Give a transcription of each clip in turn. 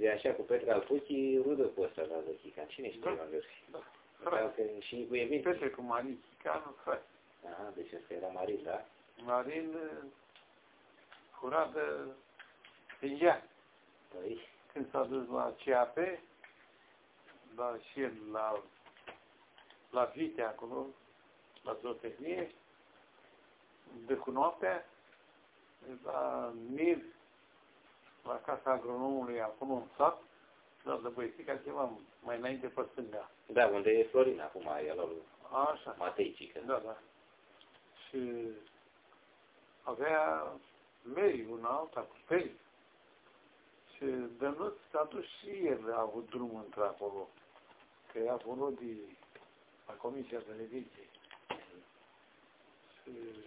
zi așa cu Petre Alpuchi, rudă cu ăsta la Zăchica. Cine știe unde fi? Da. Frate. Și cu Emil. Petre cu Marin Chicanu, frate. Aha, deci ăsta era Marin, da? Marin fura de ea. Păi. Când s-a dus la CAP, dar și el la Vitea acolo, la zootehnie, de cu noaptea, la Mir, la casa agronomului, acolo în sat, dar de băiețica ceva mai înainte pe stânga. Da, unde e Florin acum, e la lui Așa. Matei Cică. Da, da. Și avea Mary, una alta, cu Peri. Și Dănuț s-a dus și el, a avut drum într-acolo. Că era acolo de la Comisia Televiziei. Și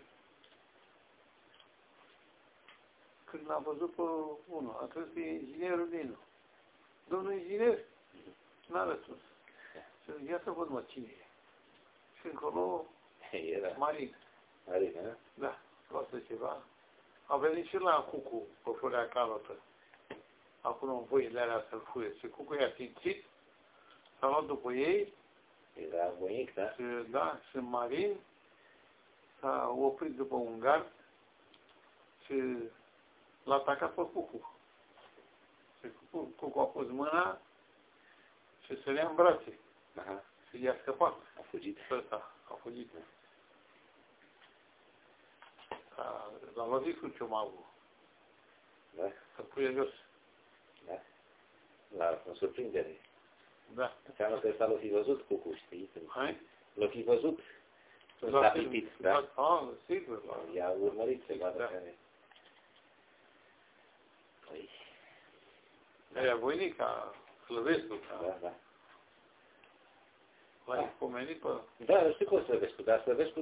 când l-a văzut pe unul, a crezut că e inginerul Dinu. Domnul inginer? N-a răspuns. Și ia să văd, mă, cine e. Și încolo, Era Marin. Marin, da? Da, lasă ceva. A venit și la Cucu, pe furea calotă. Acolo în voile alea să-l fure. Și Cucu i-a simțit, s-a luat după ei. Era voinic, da? Și, da, și Marin s-a oprit după un gard și l-a atacat pe Cucu. Și Cucu a pus mâna și se lea în brațe. Aha. Și i-a scăpat. A fugit. Ăsta a fugit. L-a lovit cu ciomagul. Da? Să pune jos. Da? La o surprindere. Da. Înseamnă că ăsta l-o fi văzut Cucu, știi? Hai? L-o fi văzut. S-a pitit, da? Da, sigur. I-a urmărit să vadă Da. care... Păi... Aia voinica, Slăvescu. Da, da. L-ai pomenit pe... Da, știu că o Slăvescu, dar Slăvescu